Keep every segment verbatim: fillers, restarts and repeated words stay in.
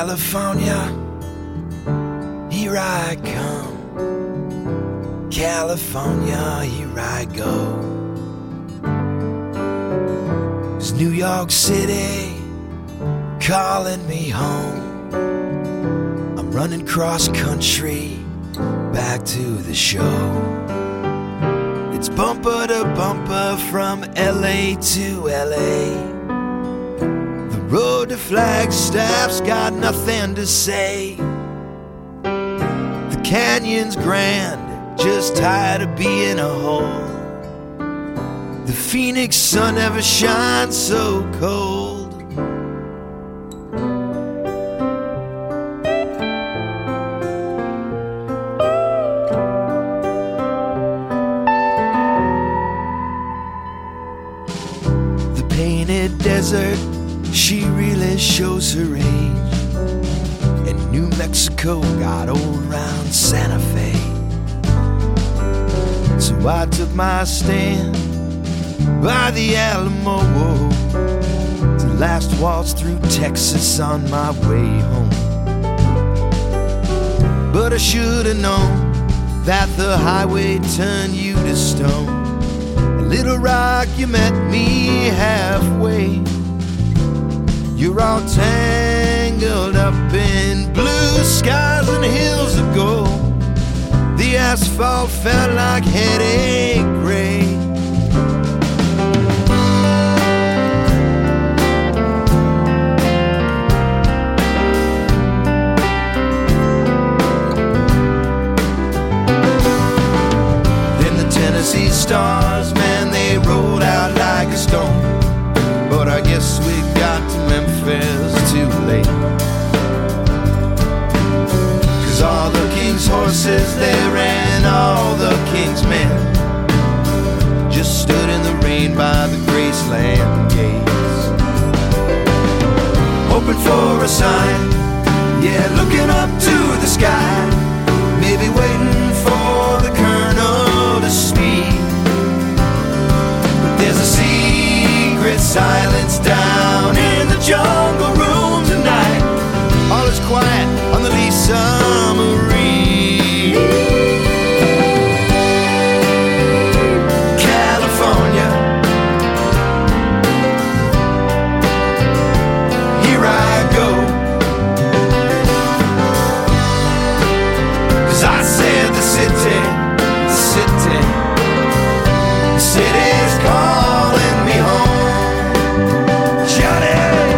California, here I come. California, here I go. 'Cause New York City calling me home. I'm running cross country back to the show. It's bumper to bumper from L A to L A. The road to Flagstaff's got nothing to say. The canyon's grand, just tired of being a hole. The Phoenix sun never shines so cold. The painted desert, she really shows her age. And New Mexico got old round Santa Fe. So I took my stand by the Alamo, the last waltz through Texas on my way home. But I should have known that the highway turned you to stone. A Little Rock, you met me halfway. You're all tangled up in blue skies and hills of gold. The asphalt felt like headache gray. Then the Tennessee stars, man, they rolled out like a storm. But I guess we got to Memphis too late. 'Cause all the king's horses there and all the king's men just stood in the rain by the Graceland gates, hoping for a sign, yeah, looking up to the sky, maybe waiting for the colonel to speak. But there's a secret silence down in the jungle room tonight. All is quiet on the Lee Submarine. California, here I go. 'Cause I said the city, the city, the city's calling me home. Johnny!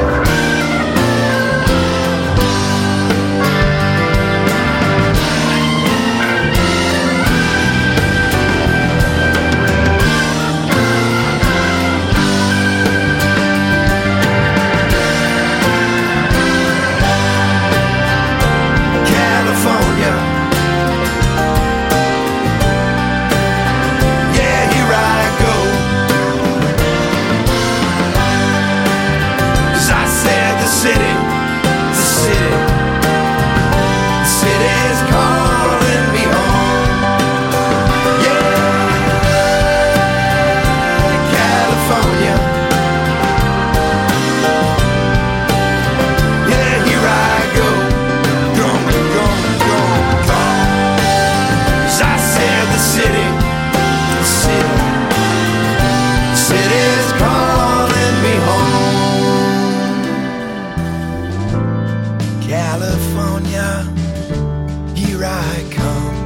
California, here I come.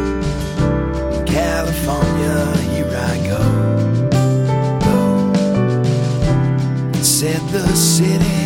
California, here I go. Go. Said the city